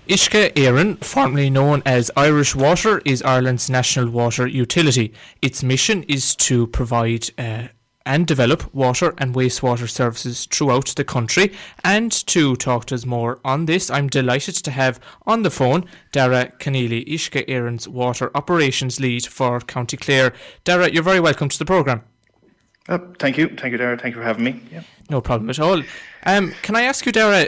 Uisce Éireann, formerly known as Irish Water, is Ireland's national water utility. Its mission is to provide and develop water and wastewater services throughout the country. And to talk to us more on this, I'm delighted to have on the phone Dara Keneally, Uisce Éireann's Water Operations Lead for County Clare. Dara, you're very welcome to the programme. Thank you, Dara. Thank you for having me. Yeah. No problem at all. Can I ask you, Dara,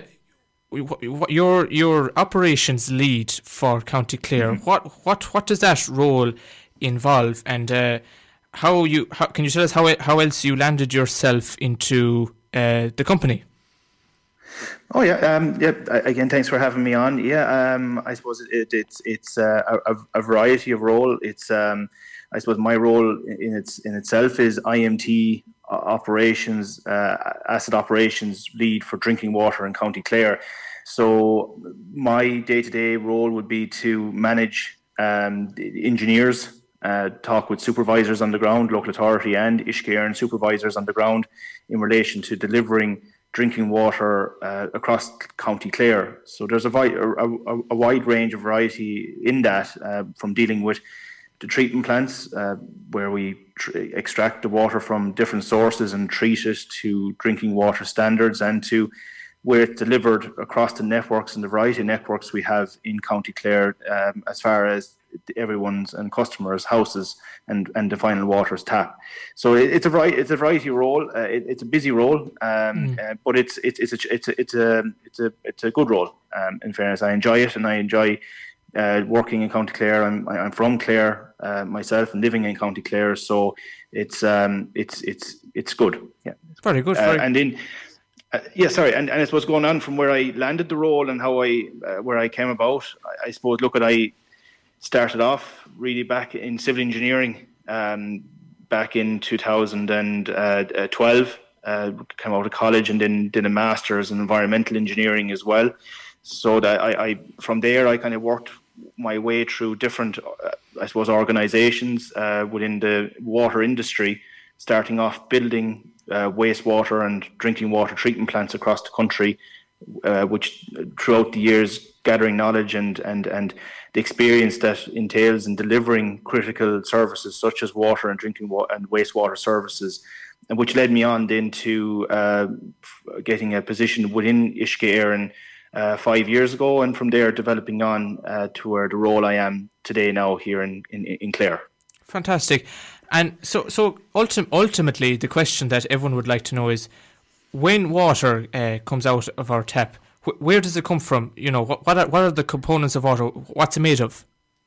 your operations lead for County Clare? Mm-hmm. What does that role involve, and how can you tell us how else you landed yourself into the company? Oh yeah, Again, thanks for having me on. I suppose it's a variety of role. It's I suppose my role in itself is IMT operations, asset operations lead for drinking water in County Clare. So my day-to-day role would be to manage the engineers, talk with supervisors on the ground, local authority and Uisce Éireann supervisors on the ground in relation to delivering drinking water across County Clare. So there's a wide range of variety in that, from dealing with the treatment plants, where we extract the water from different sources and treat it to drinking water standards, and to where it's delivered across the networks and the variety of networks we have in County Clare, as far as everyone's and customers' houses and the final water's tap. So it's a variety role. It's a busy role, but it's a good role. In fairness, I enjoy it, and I enjoy working in County Clare. I'm from Clare myself and living in County Clare, so it's good. Yeah, very good. And I suppose going on from where I landed the role and how where I came about, I suppose I started off really back in civil engineering back in 2012. Came out of college and then did a master's in environmental engineering as well. So that I from there I kind of worked my way through different organizations within the water industry, starting off building wastewater and drinking water treatment plants across the country, which throughout the years gathering knowledge and the experience that entails in delivering critical services such as water and drinking water and wastewater services, and which led me on then to getting a position within Uisce Éireann 5 years ago, and from there developing on to where the role I am today now here in Clare. Fantastic. And so ultimately, the question that everyone would like to know is, when water comes out of our tap, where does it come from? You know, what are the components of water? What's it made of?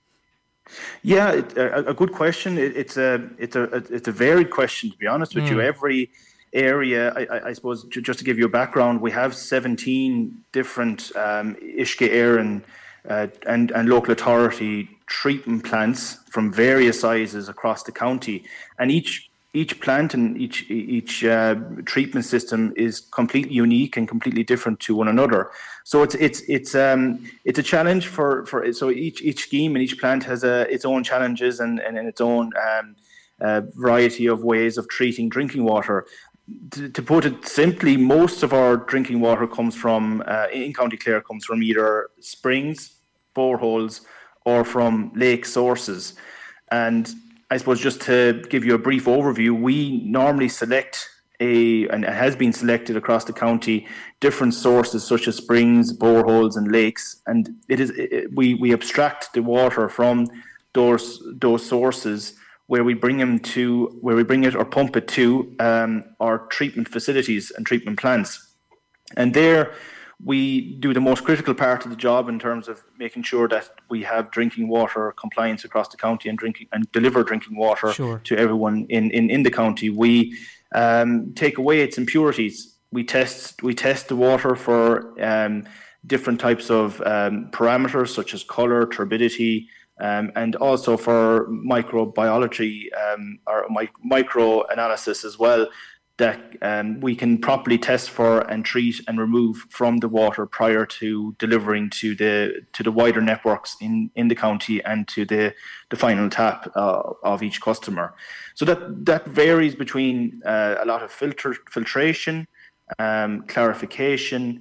Yeah, a good question. It's a varied question, to be honest with you. Every area, I suppose, just to give you a background, we have 17 different Uisce Éireann and local authority treatment plants from various sizes across the county, and each plant and each treatment system is completely unique and completely different to one another. So it's a challenge for so each scheme and each plant has its own challenges and its own variety of ways of treating drinking water. To put it simply, most of our drinking water comes from in County Clare comes from either springs, boreholes, or from lake sources. And I suppose just to give you a brief overview, we normally select and it has been selected across the county, different sources such as springs, boreholes, and lakes, and we abstract the water from those sources where we bring it or pump it to our treatment facilities and treatment plants, and there we do the most critical part of the job in terms of making sure that we have drinking water compliance across the county and deliver drinking water to everyone in the county. We take away its impurities. We test the water for different types of parameters such as color, turbidity, and also for microbiology or micro analysis as well, that we can properly test for and treat and remove from the water prior to delivering to the wider networks in the county and to the final tap of each customer. So that varies between a lot of filtration, clarification,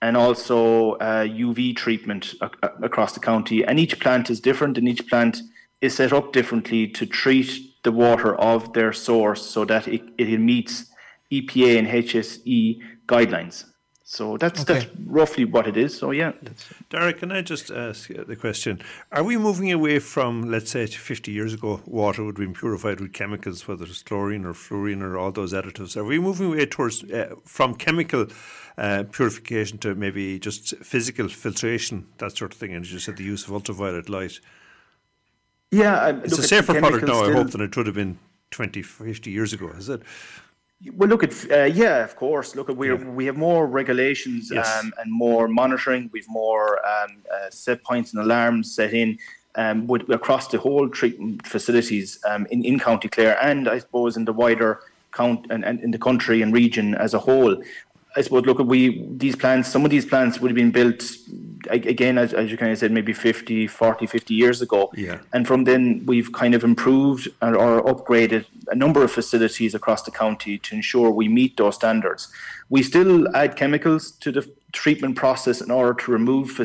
and also UV treatment across the county. And each plant is different, and each plant is set up differently to treat the water of their source so that it meets EPA and HSE guidelines. So that's roughly what it is. So yeah. Derek, can I just ask the question? Are we moving away from, let's say, 50 years ago, water would be purified with chemicals, whether it's chlorine or fluorine or all those additives? Are we moving away towards from chemical purification to maybe just physical filtration, that sort of thing? And as you said, the use of ultraviolet light. Yeah, it's a safer product now, I hope, than it would have been 20, 50 years ago, is it? Well, look at of course. Look at we have more regulations and more monitoring. We've more set points and alarms set in across the whole treatment facilities in County Clare, and I suppose in the wider count and in the country and region as a whole. I suppose, look, some of these plants would have been built, again, as you kind of said, maybe 50 years ago. Yeah. And from then, we've kind of improved or upgraded a number of facilities across the county to ensure we meet those standards. We still add chemicals to the treatment process in order to remove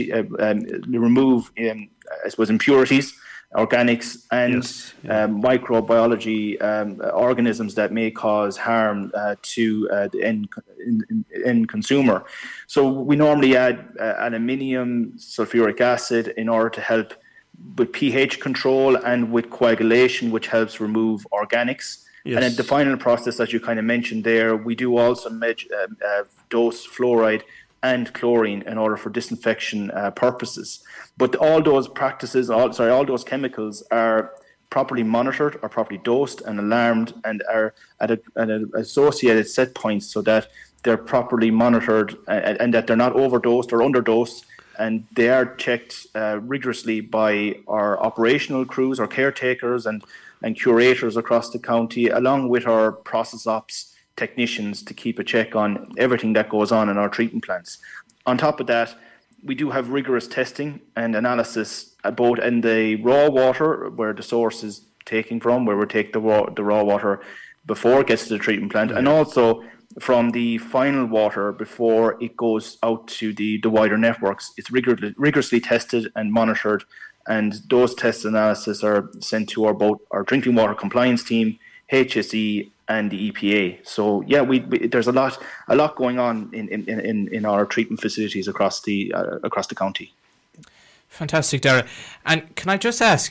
impurities, organics, and microbiology organisms that may cause harm to the end consumer. So we normally add aluminium, sulfuric acid in order to help with pH control and with coagulation, which helps remove organics. Yes. And in the final process, as you kind of mentioned there, we do also dose fluoride and chlorine in order for disinfection purposes. But all those practices, all those chemicals are properly monitored, are properly dosed and alarmed, and are at an associated set points so that they're properly monitored and that they're not overdosed or underdosed. And they are checked rigorously by our operational crews, our caretakers and curators across the county, along with our process ops technicians, to keep a check on everything that goes on in our treatment plants. On top of that, we do have rigorous testing and analysis both in the raw water, where the source is taking from, where we take the raw water before it gets to the treatment plant, and also from the final water before it goes out to the wider networks. It's rigorously tested and monitored, and those test analysis are sent to our drinking water compliance team, HSE, and the EPA. So yeah, there's a lot going on in our treatment facilities across the county. Fantastic, Dara. And can I just ask,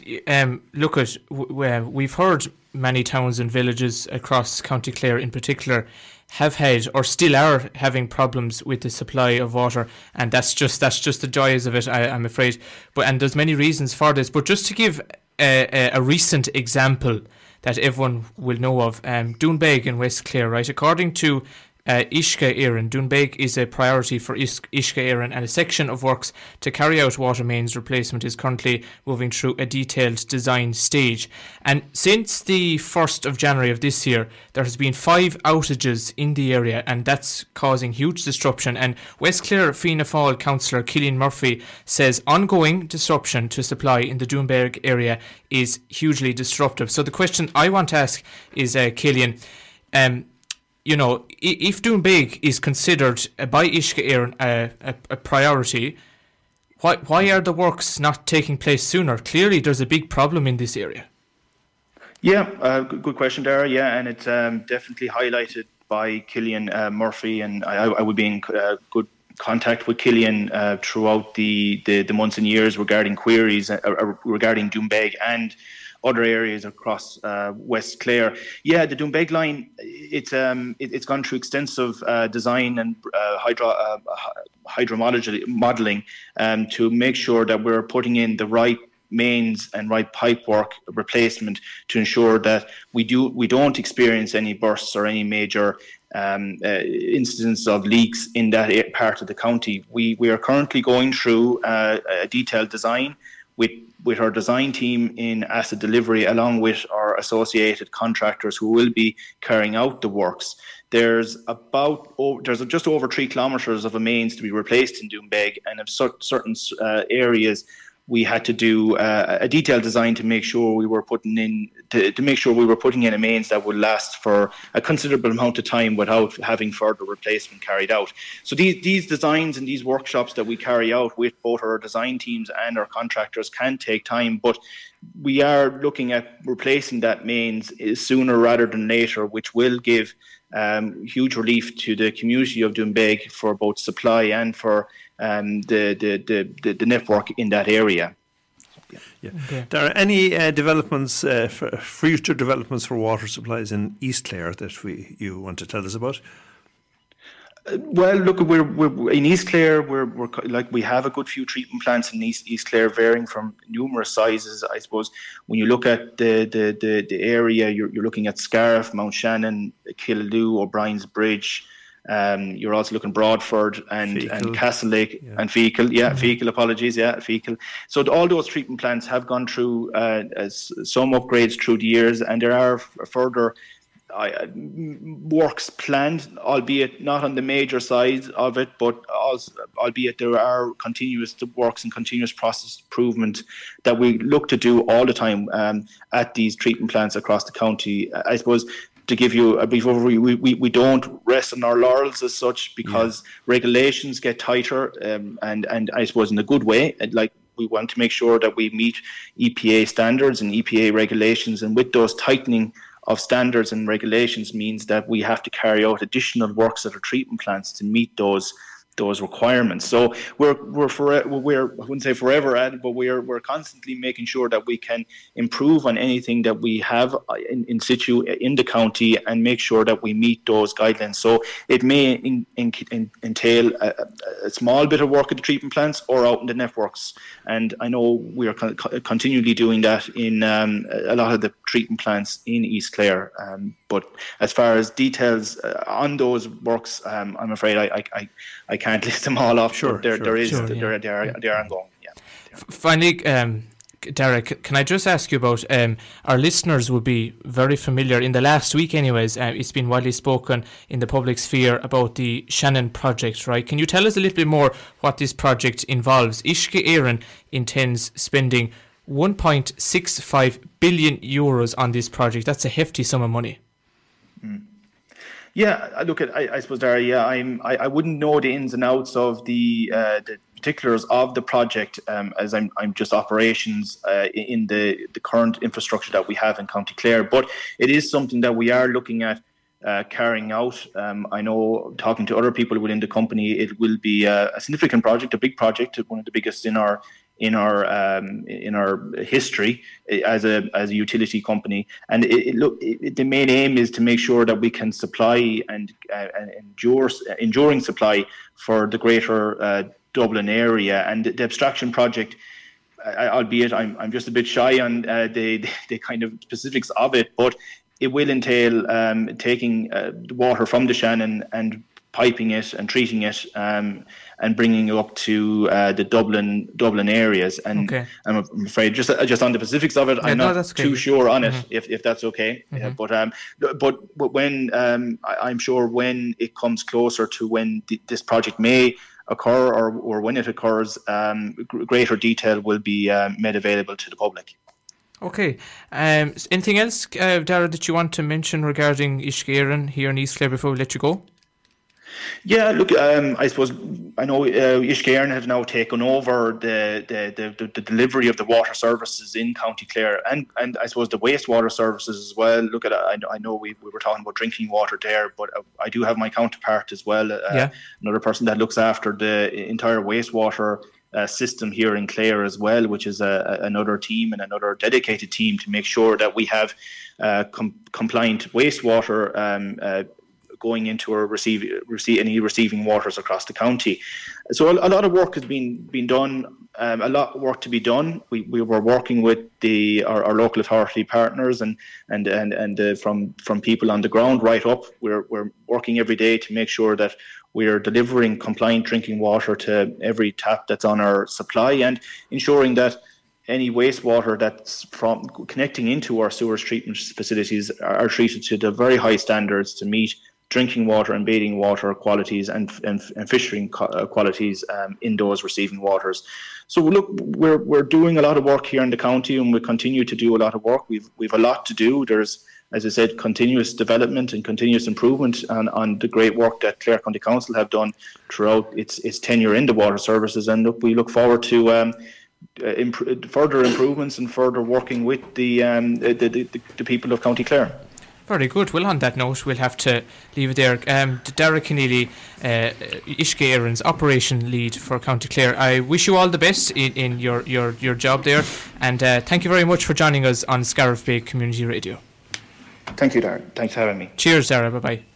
we've heard many towns and villages across County Clare in particular have had or still are having problems with the supply of water, and that's just the joys of it, I'm afraid. And there's many reasons for this. But just to give a recent example that everyone will know of, Doonbeg in West Clare, right? According to Uisce Éireann, Doonbeg is a priority for Uisce Éireann, and a section of works to carry out water mains replacement is currently moving through a detailed design stage. And since the 1st of January of this year, there has been 5 outages in the area, and that's causing huge disruption. And West Clare Fianna Fáil councillor Cillian Murphy says ongoing disruption to supply in the Doonbeg area is hugely disruptive. So the question I want to ask is, Cillian, if Doonbeg is considered by Uisce Éireann a priority, why are the works not taking place sooner? Clearly, there's a big problem in this area. Yeah, good question, Dara. Yeah, and it's definitely highlighted by Cillian Murphy, and I would be in good contact with Cillian throughout the months and years regarding queries regarding Doonbeg and other areas across West Clare. Yeah, the Doonbeg line, it's gone through extensive design and hydromodeling modelling to make sure that we're putting in the right mains and right pipework replacement to ensure that we don't experience any bursts or any major incidents of leaks in that part of the county. We are currently going through a detailed design with our design team in asset delivery, along with our associated contractors who will be carrying out the works. There's just over 3 kilometres of a mains to be replaced in Doonbeg, and if certain areas we had to do a detailed design to make sure we were putting in a mains that would last for a considerable amount of time without having further replacement carried out. So these designs and these workshops that we carry out with both our design teams and our contractors can take time, but we are looking at replacing that mains sooner rather than later, which will give huge relief to the community of Doonbeg for both supply and for the network in that area. Yeah. Okay. There are any developments, future developments for water supplies in East Clare that you want to tell us about? Well, look, we're in East Clare. We're like, we have a good few treatment plants in East Clare, varying from numerous sizes. I suppose when you look at the area, you're looking at Scariff, Mount Shannon, Killaloe, O'Brien's Bridge. You're also looking Broadford and Castlelake and Feakle. Feakle. Apologies. Feakle. So all those treatment plants have gone through some upgrades through the years, and there are further works planned, albeit not on the major side of it, but also, albeit there are continuous works and continuous process improvement that we look to do all the time at these treatment plants across the county. I suppose, to give you a brief overview, we don't rest on our laurels as such, because regulations get tighter, and I suppose in a good way. Like, we want to make sure that we meet EPA standards and EPA regulations, and with those tightening of standards and regulations means that we have to carry out additional works at our treatment plants to meet those requirements. So we're I wouldn't say forever at it, but we're constantly making sure that we can improve on anything that we have in situ in the county and make sure that we meet those guidelines. So it may entail a small bit of work at the treatment plants or out in the networks. And I know we are continually doing that in a lot of the treatment plants in East Clare. But as far as details on those works, I'm afraid I can't list them all off. Sure, they are ongoing. Yeah. Finally, Derek, can I just ask you about our listeners would be very familiar in the last week, anyways. It's been widely spoken in the public sphere about the Shannon project, right? Can you tell us a little bit more what this project involves? Uisce Éireann intends spending €1.65 billion on this project. That's a hefty sum of money. Yeah, look, I suppose, Dara, I wouldn't know the ins and outs of the particulars of the project, as I'm just operations in the current infrastructure that we have in County Clare. But it is something that we are looking at carrying out. I know, talking to other people within the company, it will be a significant project, a big project, one of the biggest in our history as a utility company. And the main aim is to make sure that we can supply and enduring supply for the greater Dublin area. And the abstraction project, albeit I'm just a bit shy on the kind of specifics of it, but it will entail taking the water from the Shannon and piping it and treating it and bringing it up to the Dublin areas. And okay. I'm afraid just on the specifics of it, I'm not too sure on it, if that's okay. Mm-hmm. But when I'm sure when it comes closer to when this project may occur or when it occurs, greater detail will be made available to the public. Okay. Anything else, Dara, that you want to mention regarding Uisce Éireann here in East Clare before we let you go? Yeah, look, I suppose I know Uisce Éireann have now taken over the delivery of the water services in County Clare and I suppose the wastewater services as well. Look at I know we were talking about drinking water there, but I do have my counterpart as well, another person that looks after the entire wastewater system here in Clare as well, which is another team and another dedicated team to make sure that we have compliant wastewater going into our receiving waters across the county. So a lot of work has been done. A lot of work to be done. We were working with our local authority partners and from people on the ground right up. We're working every day to make sure that we're delivering compliant drinking water to every tap that's on our supply and ensuring that any wastewater that's from connecting into our sewage treatment facilities are treated to the very high standards to meet drinking water and bathing water qualities and fishing qualities in those receiving waters. So look, we're doing a lot of work here in the county, and we continue to do a lot of work. We've a lot to do. There's, as I said, continuous development and continuous improvement on the great work that Clare County Council have done throughout its tenure in the water services. And look, we look forward to further improvements and further working with the people of County Clare. Very good. Well, on that note, we'll have to leave it there. Derek Keneally, Uisce Éireann's Operation Lead for County Clare, I wish you all the best in your job there, and thank you very much for joining us on Scariff Bay Community Radio. Thank you, Darren. Thanks for having me. Cheers, Dara. Bye-bye.